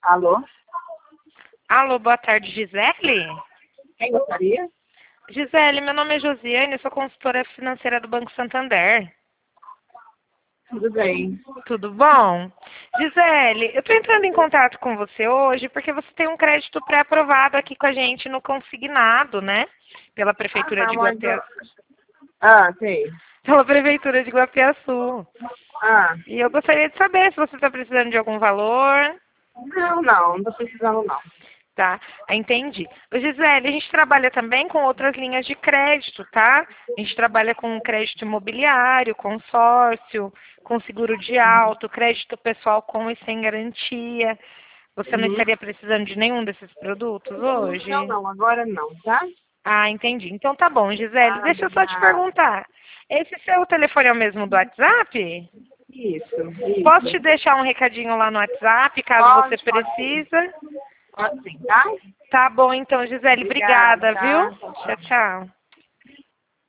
Alô? Alô, boa tarde, Gisele? Quem gostaria? Gisele, meu nome é Josiane, sou consultora financeira do Banco Santander. Tudo bem. Tudo bom? Gisele, eu estou entrando em contato com você hoje porque você tem um crédito pré-aprovado aqui com a gente no consignado, né? Pela Prefeitura de Mas... Guapiaçu. sei. Pela Prefeitura de Guapiaçu. Ah, E eu gostaria de saber se você está precisando de algum valor. não tô precisando não. Tá, entendi. Ô, Gisele, a gente trabalha também com outras linhas de crédito, tá? A gente trabalha com crédito imobiliário, consórcio, com seguro de auto, crédito pessoal com e sem garantia. Você não Uhum. estaria precisando de nenhum desses produtos hoje? Não, agora não, tá? Ah, entendi. Então tá bom, Gisele. Ah, Deixa eu só te obrigada. perguntar. Esse seu telefone é o mesmo do WhatsApp? Posso te Isso. deixar um recadinho lá no WhatsApp, caso você Pode sim. precisa? Pode sim, tá? Tá bom então, Gisele. Obrigada, Obrigada, viu? tá? Tchau, Tchau, tchau. tchau.